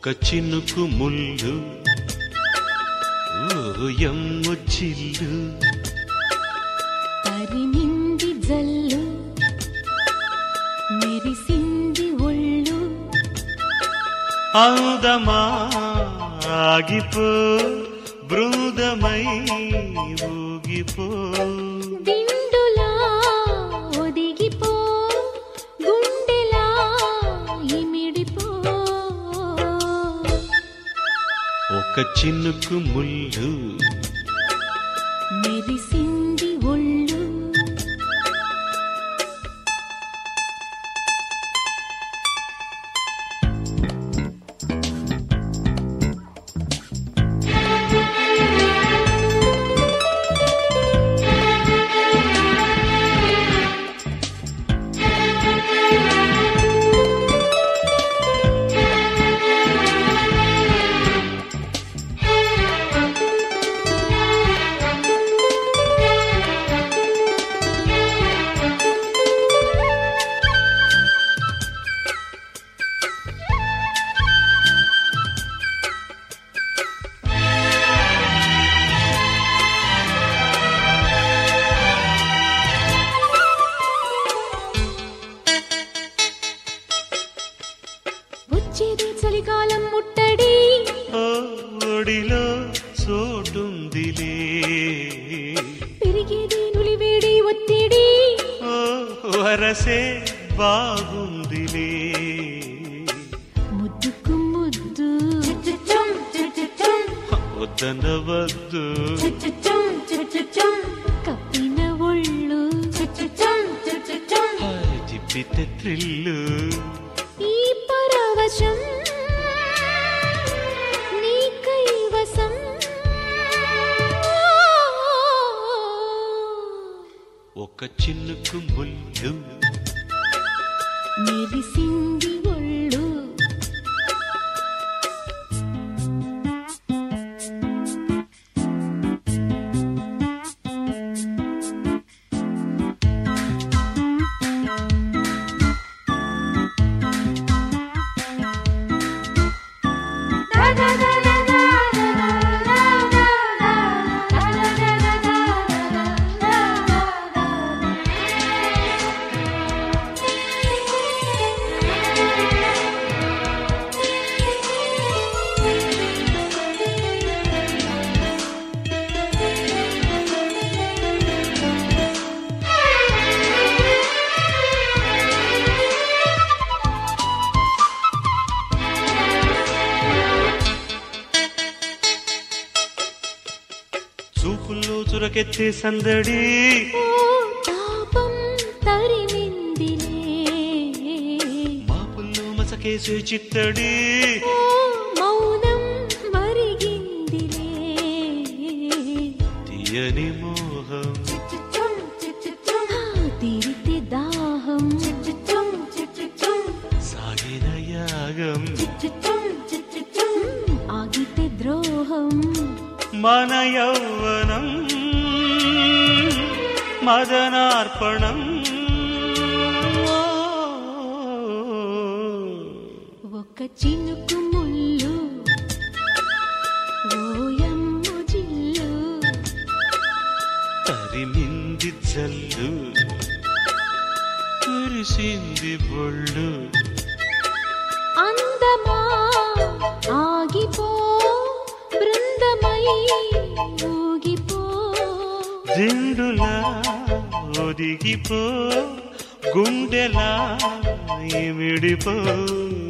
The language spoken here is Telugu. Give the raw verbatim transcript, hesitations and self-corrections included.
ఒక చినుకు ముళ్ళు ఓయమ్ము చిల్లు తరిమింది జల్లు మెరిసింది ఒళ్ళు అందమా ఆగిపో బృందమై ఊగిపో దిండులా ఒదిగిపో గుండెలా ఇమిడిపో ఒక చినుకు ముళ్ళు మెరిసింది ఒళ్ళు వచ్చేది చలికాలం ముట్టడి ఓడిలో చోటుందిలే పెరిగేది నులివేడి ఒత్తిడి ఓ వరసే బాగుందిలే ముద్దుకు ముద్దు వద్దనవద్దు కప్పిన ఒళ్ళు హాయ్ తిప్పితే థ్రిల్లు ఈ పరవశం నీ కైవసం ఒక చినుకు ముళ్ళు మెరిసింది ఒళ్ళు చూపుల్లో చురకెత్తే సందడి ఓ తాపం తరిమిందిలే మాపుల్లో మసకేసే చిత్తడి ఓ మౌనం మరిగిందిలే తీయని మోహం తీరితే దాహం సాగిన యాగం ఆగితే ద్రోహం మన యౌవనం మదనార్పణం ఒక చినుకు ముళ్ళు ఓయమ్ము జిల్లు తరిమింది జల్లు కురిసింది బొళ్ళు అందమా ఆగిపో బృందమై ఊగిపో దిండులా ఒదిగిపో గుండెలా ఇమిడిపో